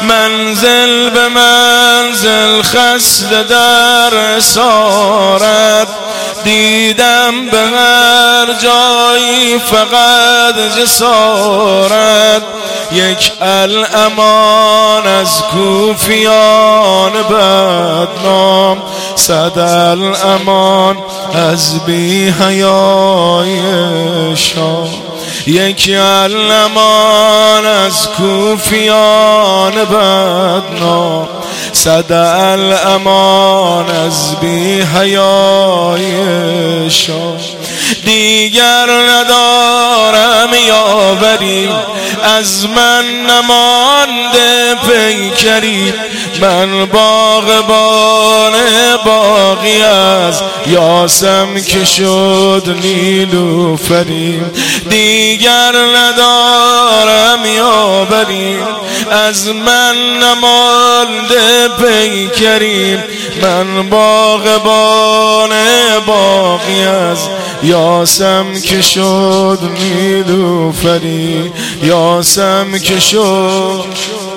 منزل به منزل خسته در اسارت، دیدم به هر جایی فقط جسارت. یک الامان از کوفیان بدنام، صد الامان از بی حیای شام. یک الامان از کوفیان بدنام، صد الامان از بی حیای شام. دیگر ندارم یاوری، از من نمانده پیکری. من باغبان باغی از یاسم که شد نیلوفری. دیگر ندارم یاوری، از من نمانده پیکری. من باغبان باغی از یاسم که شد نیلوفری. یاسم که شد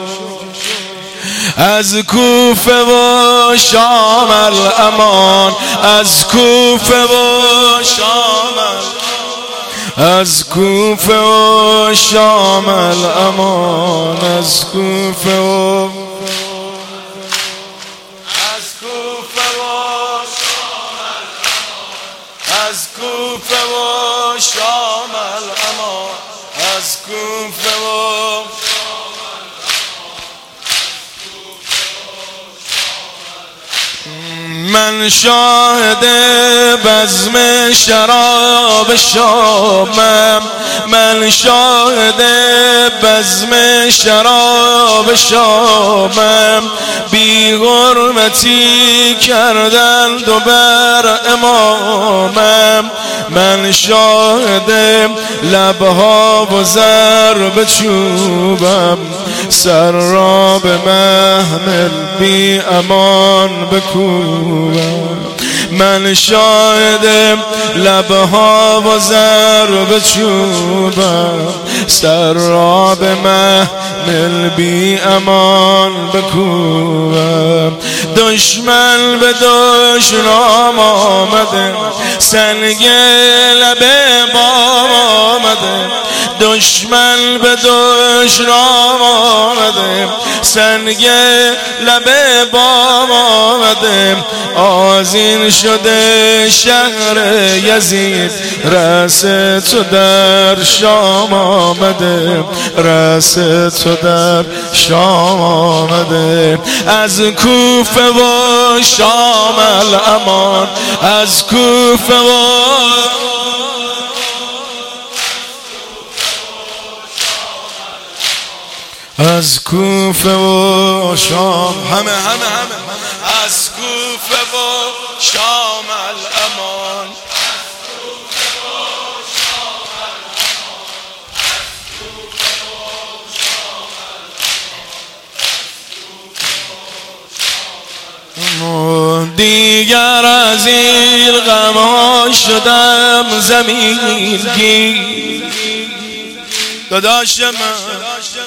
از کوفه و شام الامان، از کوفه و شام، از کوفه و شام الامان، از کوفه و از کوفه و شام الامان، از کوفه و من شاهد بزم شراب شامم، من شاهد بزم شراب شامم. بی حرمتی کردند و بر امامم. من شاهد لبها و ضرب چوبم، سر را به محمل بی امان بکوبم. من شاهد لبها و ضرب چوبم، سر را به محمل بی امان بکوبم. دشمن به دشنام آمده، سنگ لب بام آمده. دشمن به دشنام آمده، سنگ لب بام آمده. آذین شده شهر یزید، رأس تو در شام آمده، رأس تو در شام آمده. از کوفه و شام الامان، از کوفه و از کوفه و شام، همه از کوفه و شام الامان. دیگر از این غم‌ها شدم زمین گیر، داداش من.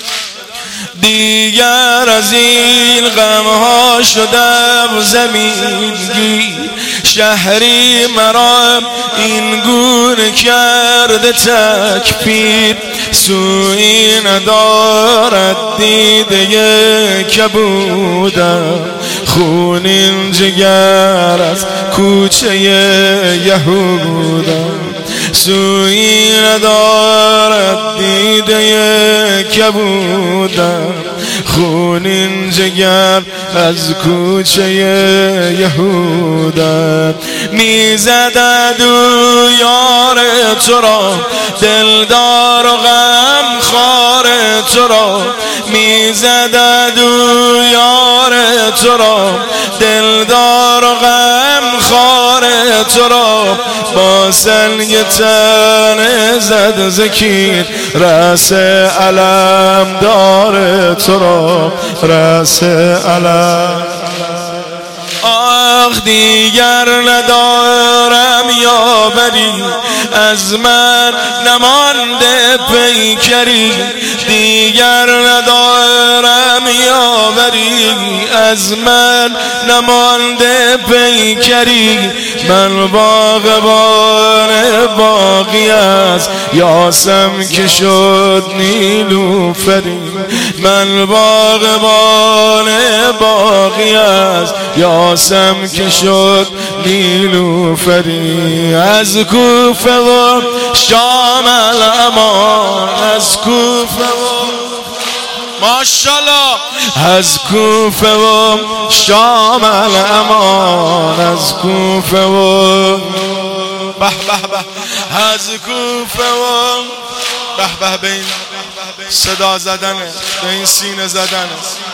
دیگر از این غم‌ها شدم زمین گیر. شهری مرا این گونه کرده تکفیر. سویی ندارد دیده کبودم، خونین جگر از کوچه یهودم. سویی ندارد دیده کبودم، خونین جگر از کوچه یهودم. میزدد او یار تو را، دلدار و غم خار تو را. میزدد او یار تو را، دلدار و غم خار تو را. با سنگ تن زد زکیر، رأس علم دار تو را، رأس علم. آخ دیگر ندارم یاوری، از من نمانده پیکری. دیگر ندارم یاوری، از من نمانده پیکری. من باغبان باقی است، یاسم که شد نیلوفری. من باغبان باقی است، یاسم که شد نیلوفری. از کوفه و شام الامان، از کوفه و ماشالله، از کوفه و شام الامان، از کوفه و به به به، از کوفه و به به، به این صدا زدنه، به این سینه زدنه.